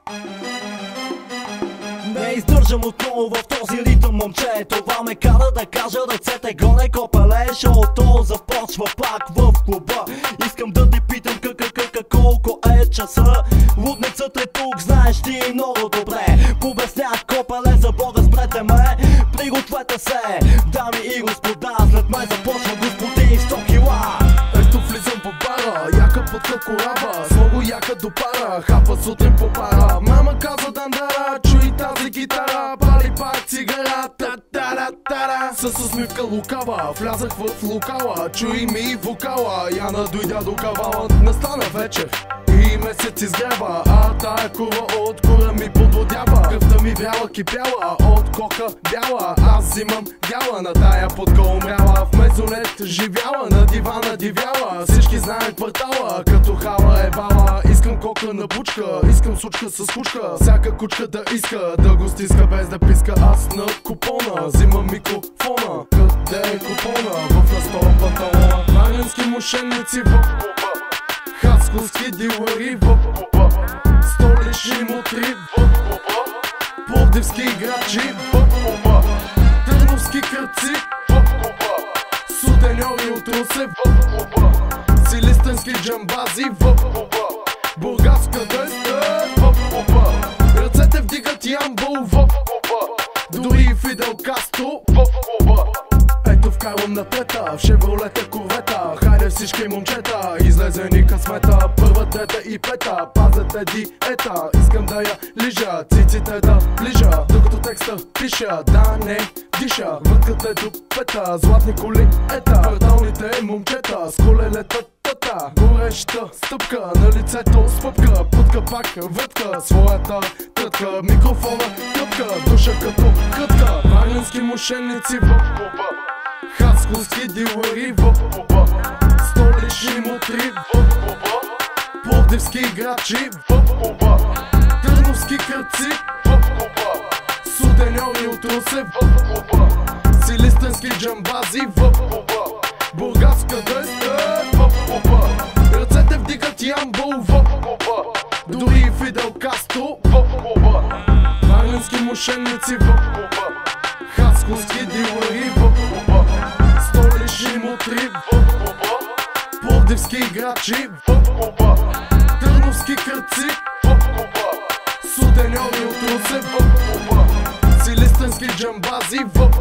Не издържам отново в този ритъм, момче. Това ме кара да кажа ръцете горе, копеле. Шоуто започва пак в клуба. Искам да те питам колко е часа. Лудницът е тук, знаеш ти много добре. Побеснях, копеле, за Бога спрете ме. Пригответе се, дами и господа. След мен започва господин 100 кила. Ето влизам по бара, яка пътка корава, с много яка до пара, хапа сутрин по пара. Мама каза дандара, чуй тази гитара, пали пак цигара, та-та-та-та-та. С усмивка лукава, влязах в локала, чуй ми вокала, Яна дойдя до кавала. Настана вечер и месец изгрева, а тая курва от кура ми подводява. Кръвта ми вяла, кипяла, от кока бяла, аз взимам дяла, на тая подка умряла. В мезонет живяла, на дивана дивяла, всички знаят квартала, като хала е бала. Искам кока на бучка, искам сучка с кучка, всяка кучка да иска да го стиска без да писка. Аз на купона, взимам микрофона. Къде е купона? В настола панталона. Варненски мошенници в клуба, хасковски дилъри в клуба, столични мутри в клуба, пловдивски играчи в клуба, търновски кръци в клуба, сутеньори от Русе в клуба, силистенски джамбази в клуба, бургаска дъста в клуба, ръцете вдигат ямбол в клуба, дори и Фидел Кастро в клуба. Ето вкарвам на трета, в шевролета корвета, хайде всички момчета, излезе ни късмета. Първа, трета и пета, пазете диета, искам да я лижа, циците да ближа, докато текста пиша, да не диша. Въртката до пета, златни коли ета, кварталните момчета с колелета тата. Гореща стъпка, на лицето с пъпка, пътка пак въртка, своята трътка, микрофона тръпка, душа като хътка. Варненски мошенници в клуба, хасковски дилъри в клуба, столични мутри в клуба, пловдивски играчи в клуба, търновски кръци в клуба, сутеньори от Русе в клуба, силистенски джамбази в клуба, бургаска дъста в клуба, ръцете вдигат ямбол в клуба, дори и Фидел Кастро в клуба. Варненски мошенници в клуба, хасковски дилъри в клуба, столични мутри в клуба, пловдивски играчи в клуба, търновски кръци в клуба, сутеньори от Русе в клуба, силистенски джамбази в клуба.